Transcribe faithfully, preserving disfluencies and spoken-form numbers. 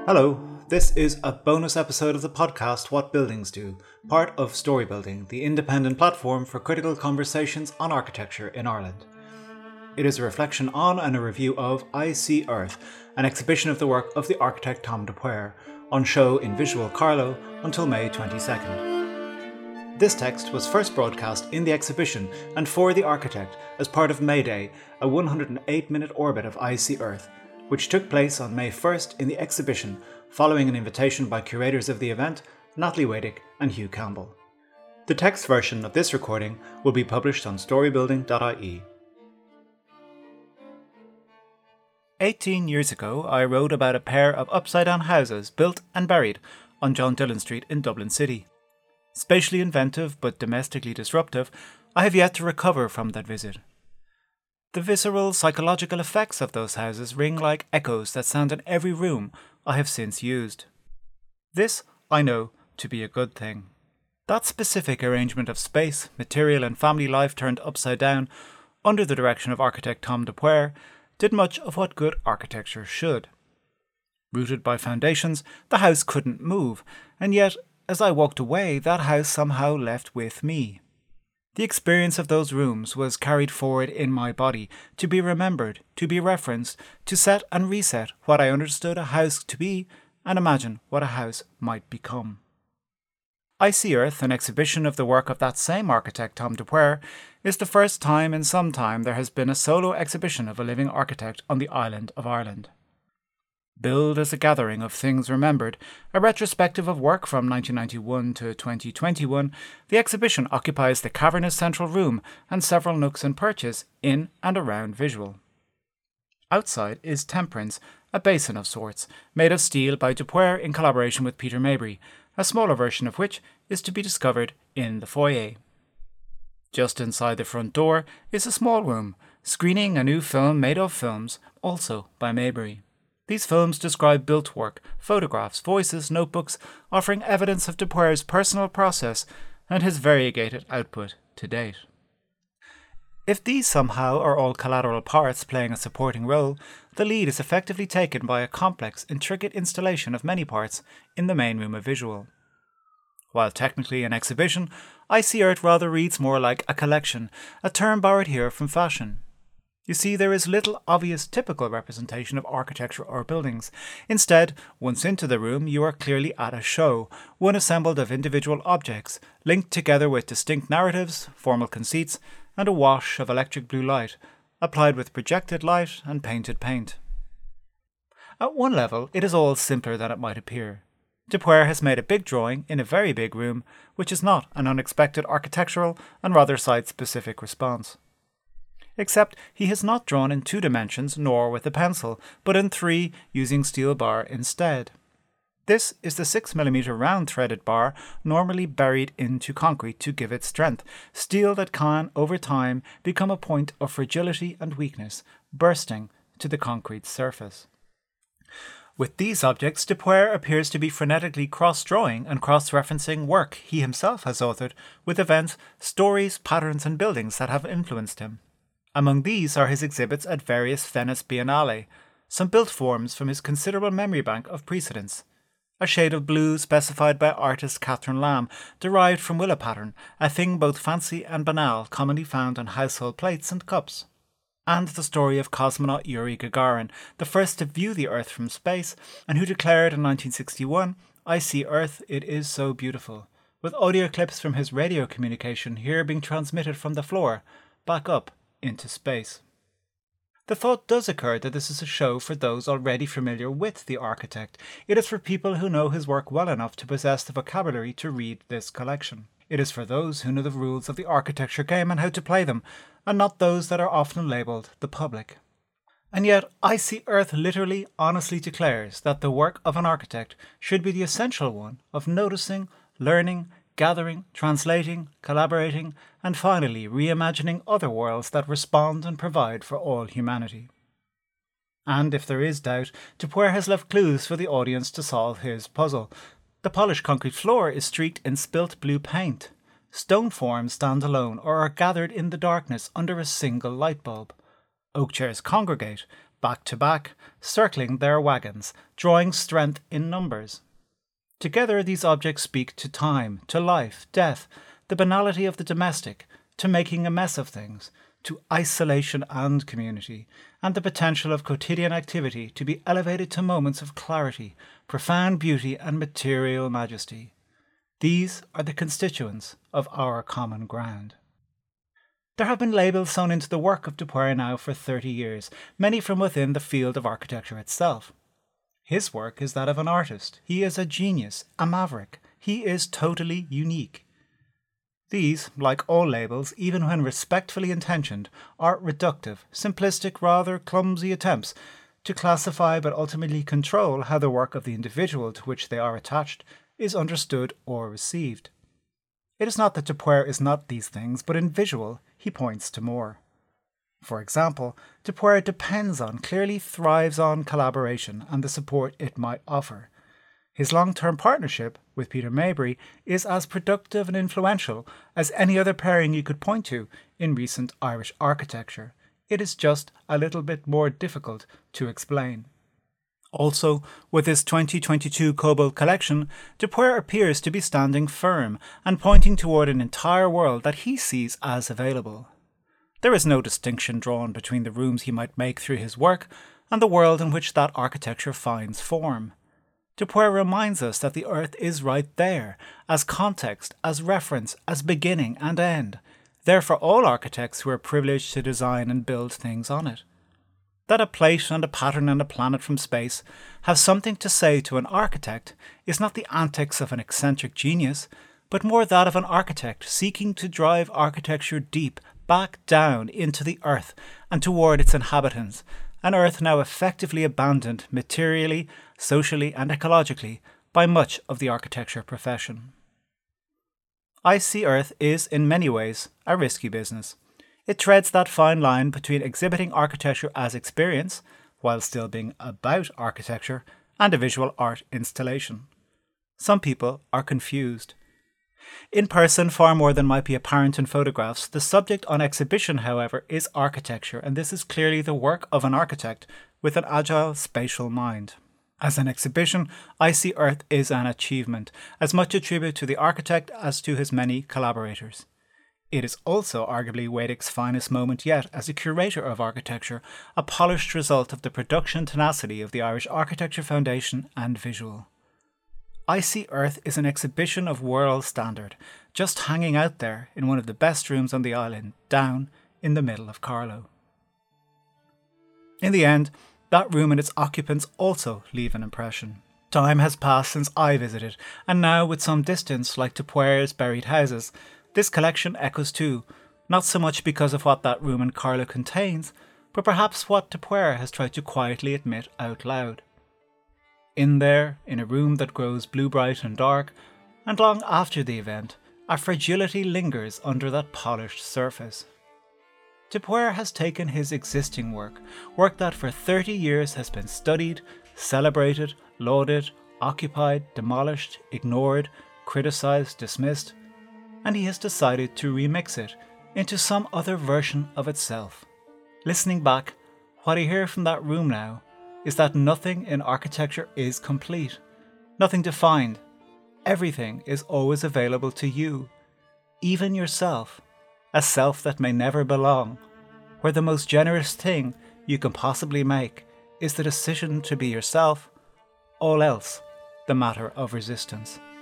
Hello, this is a bonus episode of the podcast What Buildings Do, part of Storybuilding, the independent platform for critical conversations on architecture in Ireland. It is a reflection on and a review of I See Earth, an exhibition of the work of the architect Tom Dupuer, on show in Visual Carlow until May twenty-second. This text was first broadcast in the exhibition and for the architect as part of May Day, a one hundred eight minute orbit of I See Earth, which took place on May first in the exhibition following an invitation by curators of the event, Natalie Wadick and Hugh Campbell. The text version of this recording will be published on storybuilding dot I E. Eighteen years ago, I wrote about a pair of upside-down houses built and buried on John Dillon Street in Dublin City. Spatially inventive but domestically disruptive, I have yet to recover from that visit. The visceral psychological effects of those houses ring like echoes that sound in every room I have since used. This I know to be a good thing. That specific arrangement of space, material and family life turned upside down, under the direction of architect Tom Dupuer, did much of what good architecture should. Rooted by foundations, the house couldn't move, and yet, as I walked away, that house somehow left with me. The experience of those rooms was carried forward in my body, to be remembered, to be referenced, to set and reset what I understood a house to be, and imagine what a house might become. I See Earth, an exhibition of the work of that same architect Tom Dupuer, is the first time in some time there has been a solo exhibition of a living architect on the island of Ireland. Billed as a gathering of things remembered, a retrospective of work from nineteen ninety-one to twenty twenty-one, the exhibition occupies the cavernous central room and several nooks and perches in and around Visual. Outside is Temperance, a basin of sorts, made of steel by Dupuer in collaboration with Peter Mabry, a smaller version of which is to be discovered in the foyer. Just inside the front door is a small room, screening a new film made of films, also by Mabry. These films describe built work, photographs, voices, notebooks, offering evidence of Dupuer's personal process and his variegated output to date. If these somehow are all collateral parts playing a supporting role, the lead is effectively taken by a complex, intricate installation of many parts in the main room of Visual. While technically an exhibition, I See Earth rather reads more like a collection, a term borrowed here from fashion. You see, there is little obvious typical representation of architecture or buildings. Instead, once into the room, you are clearly at a show, one assembled of individual objects, linked together with distinct narratives, formal conceits, and a wash of electric blue light, applied with projected light and painted paint. At one level, it is all simpler than it might appear. Dupuer has made a big drawing in a very big room, which is not an unexpected architectural and rather site-specific response. Except he has not drawn in two dimensions nor with a pencil, but in three using steel bar instead. This is the six millimeter round threaded bar normally buried into concrete to give it strength, steel that can, over time, become a point of fragility and weakness, bursting to the concrete surface. With these objects, Dupuer appears to be frenetically cross-drawing and cross-referencing work he himself has authored with events, stories, patterns and buildings that have influenced him. Among these are his exhibits at various Venice Biennale, some built forms from his considerable memory bank of precedents, a shade of blue specified by artist Catherine Lamb, derived from willow pattern, a thing both fancy and banal commonly found on household plates and cups, and the story of cosmonaut Yuri Gagarin, the first to view the Earth from space, and who declared in nineteen sixty-one, "I see Earth, it is so beautiful," with audio clips from his radio communication here being transmitted from the floor, back up into space. The thought does occur that this is a show for those already familiar with the architect. It is for people who know his work well enough to possess the vocabulary to read this collection. It is for those who know the rules of the architecture game and how to play them, and not those that are often labelled the public. And yet, I See Earth literally, honestly declares that the work of an architect should be the essential one of noticing, learning, gathering, translating, collaborating, and finally reimagining other worlds that respond and provide for all humanity. And if there is doubt, Dupuer has left clues for the audience to solve his puzzle. The polished concrete floor is streaked in spilt blue paint. Stone forms stand alone or are gathered in the darkness under a single light bulb. Oak chairs congregate, back to back, circling their wagons, drawing strength in numbers. Together these objects speak to time, to life, death, the banality of the domestic, to making a mess of things, to isolation and community, and the potential of quotidian activity to be elevated to moments of clarity, profound beauty and material majesty. These are the constituents of our common ground. There have been labels sewn into the work of Dupuer now for thirty years, many from within the field of architecture itself. His work is that of an artist. He is a genius, a maverick. He is totally unique. These, like all labels, even when respectfully intentioned, are reductive, simplistic, rather clumsy attempts to classify but ultimately control how the work of the individual to which they are attached is understood or received. It is not that Dupuer is not these things, but in visual he points to more. For example, Dupuer depends on, clearly thrives on collaboration and the support it might offer. His long-term partnership with Peter Maybury is as productive and influential as any other pairing you could point to in recent Irish architecture. It is just a little bit more difficult to explain. Also, with his twenty twenty-two Cobalt collection, Dupuer appears to be standing firm and pointing toward an entire world that he sees as available. There is no distinction drawn between the rooms he might make through his work and the world in which that architecture finds form. Dupuer reminds us that the earth is right there, as context, as reference, as beginning and end, there for all architects who are privileged to design and build things on it. That a plate and a pattern and a planet from space have something to say to an architect is not the antics of an eccentric genius, but more that of an architect seeking to drive architecture deep, back down into the earth and toward its inhabitants, an earth now effectively abandoned materially, socially and ecologically by much of the architecture profession. I See Earth is, in many ways, a risky business. It treads that fine line between exhibiting architecture as experience, while still being about architecture, and a visual art installation. Some people are confused. In person, far more than might be apparent in photographs, the subject on exhibition, however, is architecture, and this is clearly the work of an architect with an agile spatial mind. As an exhibition, I See Earth is an achievement, as much a tribute to the architect as to his many collaborators. It is also arguably Wadick's finest moment yet as a curator of architecture, a polished result of the production tenacity of the Irish Architecture Foundation and Visual. I See Earth is an exhibition of world standard, just hanging out there in one of the best rooms on the island, down in the middle of Carlow. In the end, that room and its occupants also leave an impression. Time has passed since I visited, and now with some distance, like Dupuer's buried houses, this collection echoes too, not so much because of what that room in Carlow contains, but perhaps what Dupuer has tried to quietly admit out loud. In there, in a room that grows blue-bright and dark, and long after the event, a fragility lingers under that polished surface. Dupuer has taken his existing work, work that for thirty years has been studied, celebrated, lauded, occupied, demolished, ignored, criticised, dismissed, and he has decided to remix it into some other version of itself. Listening back, what I hear from that room now is that nothing in architecture is complete, nothing defined. Everything is always available to you, even yourself, a self that may never belong, where the most generous thing you can possibly make is the decision to be yourself, all else the matter of resistance.